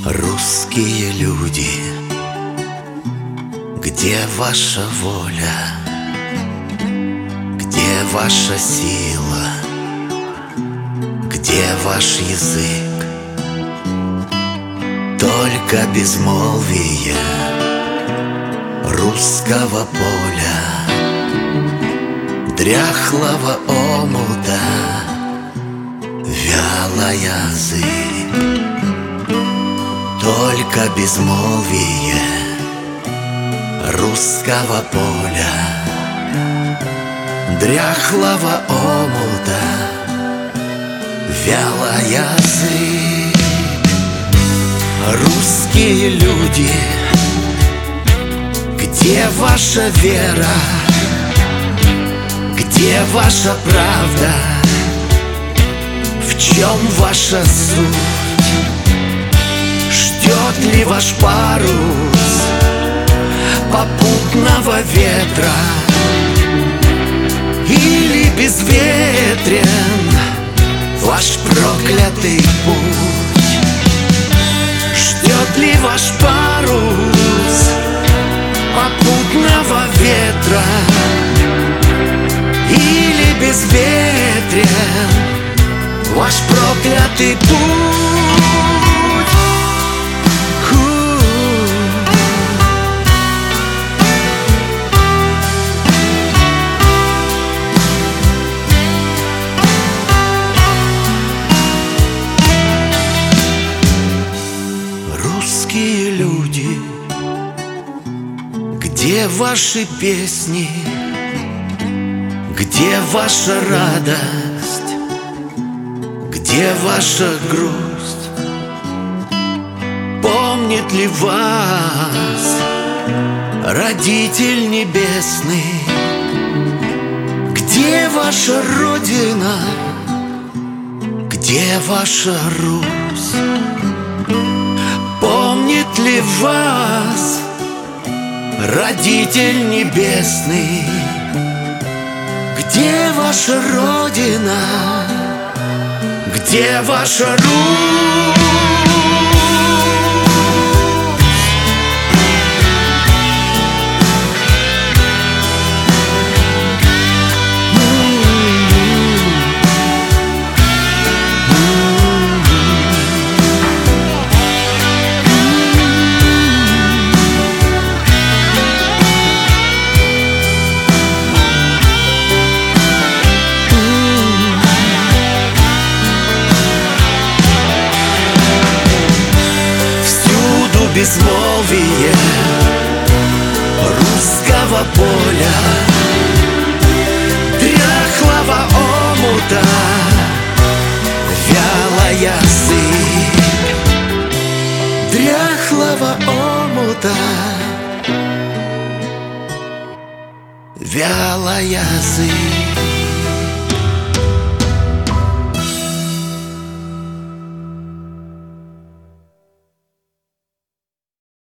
Русские люди, где ваша воля, где ваша сила, где ваш язык? Только безмолвие русского поля, дряхлого омута, вялая зыбь. Только безмолвие русского поля, дряхлого омута, вялая зыбь. Русские люди, где ваша вера, где ваша правда, в чем ваша суть? Ждет ли ваш парус попутного ветра, или безветрен ваш проклятый путь? Ждет ли ваш парус попутного ветра, или безветрен ваш проклятый путь? Русские люди, где ваши песни, где ваша радость, где ваша грусть? Помнит ли вас Родитель Небесный? Где ваша Родина? Где ваша Русь? Помнит ли вас Родитель Небесный? Где ваша Родина? Где ваша Русь? Безмолвие русского поля, дряхлого омута, вялая зыбь. Дряхлого омута, вялая зыбь.